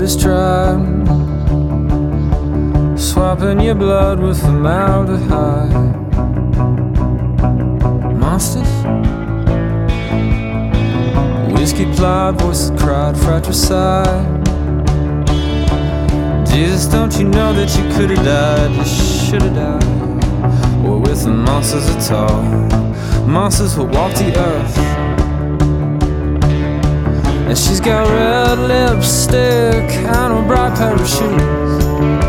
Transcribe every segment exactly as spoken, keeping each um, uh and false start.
what is tried, swapping your blood with formaldehyde. Monsters? Whiskey plied, voices cried, fratricide. Jesus, don't you know that you could've died, you should've died. Or with the monsters at all, monsters will walk the earth. And she's got red lipstick and a bright pair of shoes.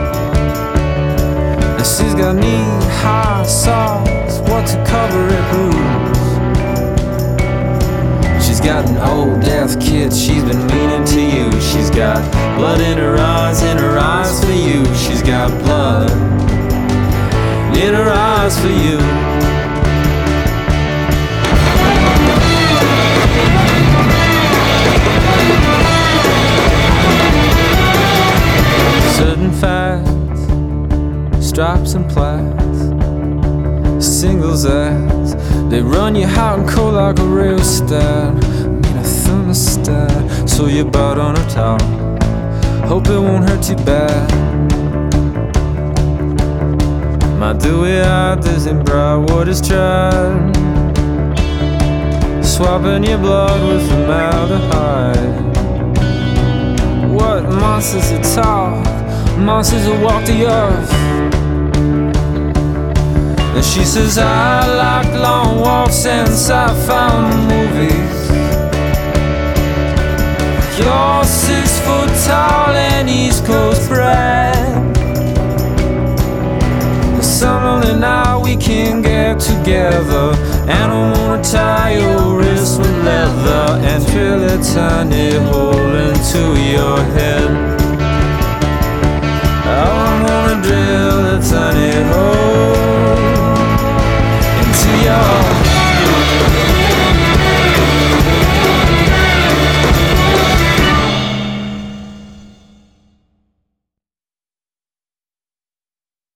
And she's got knee-high socks, what to cover it blues. She's got an old death kid, she's been meaning to you. She's got blood in her eyes, in her eyes for you. She's got blood in her eyes for you. Certain facts, stripes and plaids, singles ads, they run you hot and cold like a rheostat. Mean a thermostat, so you bite on her towel, hope it won't hurt too bad. My dewy-eyed Disney bride, what is tried, swapping your blood with formaldehyde. What monsters that talk, monsters that walk the earth. And she says I like long walks and sci-fi movies. You're six foot tall and East Coast bred. Some lonely night we can get together, and I wanna tie your wrist with leather and drill a tiny hole into your head. I wanna drill a tiny hole